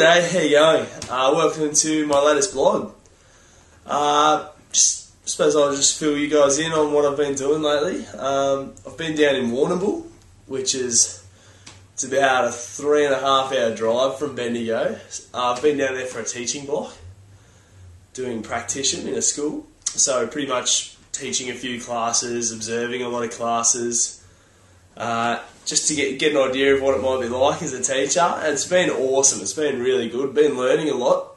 G'day, how you going? Welcome to my latest blog. Suppose I'll just fill you guys in on what I've been doing lately. I've been down in Warrnambool, which is about a 3.5 hour drive from Bendigo. I've been down there for a teaching block, doing practitioner in a school. So pretty much teaching a few classes, observing a lot of classes, just to get an idea of what it might be like as a teacher. And it's been awesome. It's been really good. Been learning a lot.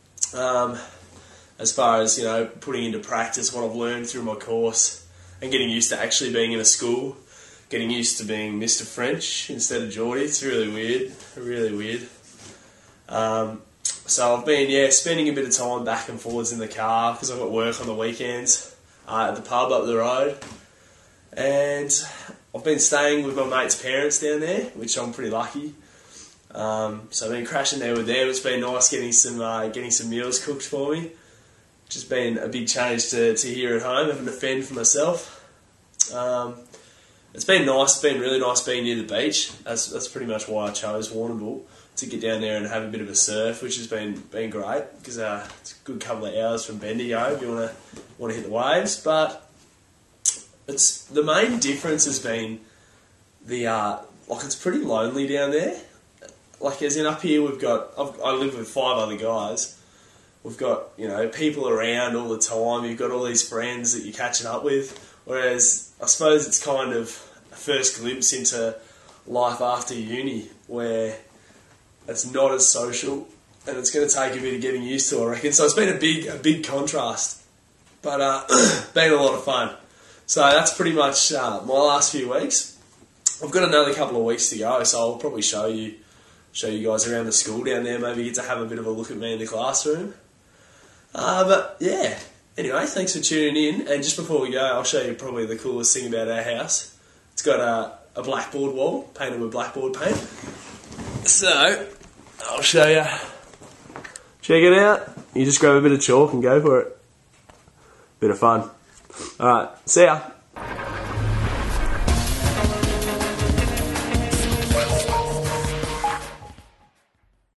As far as, putting into practice what I've learned through my course and getting used to actually being in a school, getting used to being Mr. French instead of Geordie. It's really weird. So I've been, spending a bit of time back and forwards in the car because I've got work on the weekends at the pub up the road. And I've been staying with my mate's parents down there, which I'm pretty lucky. So I've been crashing there with them. It's been nice getting some meals cooked for me. Just been a big change to here at home, having to fend for myself. It's been nice. It's been really nice being near the beach. That's pretty much why I chose Warrnambool, to get down there and have a bit of a surf, which has been great because it's a good couple of hours from Bendigo if you want to hit the waves. But the main difference has been it's pretty lonely down there. Like, as in up here, I live with 5 other guys. We've got, people around all the time. You've got all these friends that you're catching up with. Whereas, I suppose it's kind of a first glimpse into life after uni, where it's not as social, and it's going to take a bit of getting used to, I reckon. So it's been a big contrast, but been a lot of fun. So that's pretty much my last few weeks. I've got another couple of weeks to go, so I'll probably show you guys around the school down there, maybe get to have a bit of a look at me in the classroom. But yeah, anyway, thanks for tuning in. And just before we go, I'll show you probably the coolest thing about our house. It's got a blackboard wall, painted with blackboard paint. So, I'll show you. Check it out. You just grab a bit of chalk and go for it. Bit of fun. Alright, see ya.